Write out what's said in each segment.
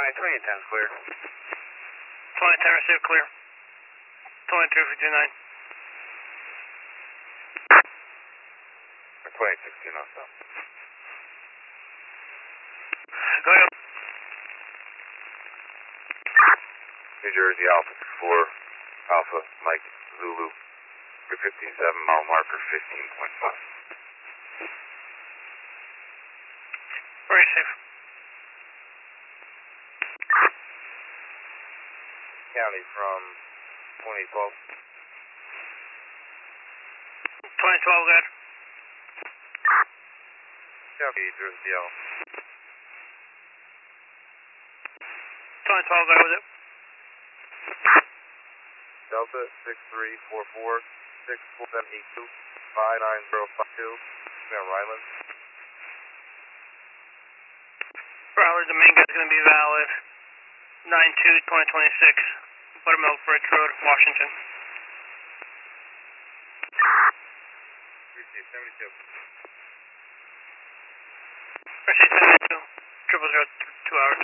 County 2010 is clear. 2010 received clear. 2259. 2016 also. Go ahead. New Jersey Alpha 4, Alpha Mike Zulu, 57 mile marker 15.5. Very safe. County from 2012. 2012, good. County Jersey Alpha. 2012, go with it. Delta 6344 64782 59052. Ryland. Riley, the main guy's going to be valid. 9/2/2026, Buttermilk Bridge Road, Washington. Receive 72. Receive 72. 000, 2 hours.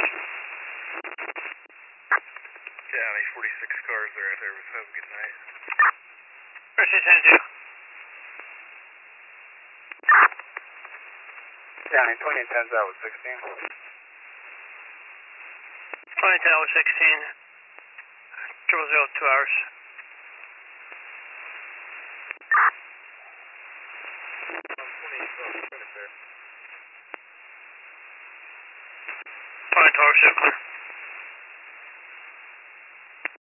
County 46 cars are at service. Have a good night. Receive 72. County 2010's out with 16. 2010 hour 16. 000, 2 hours. I'm 2012. 2012, clear.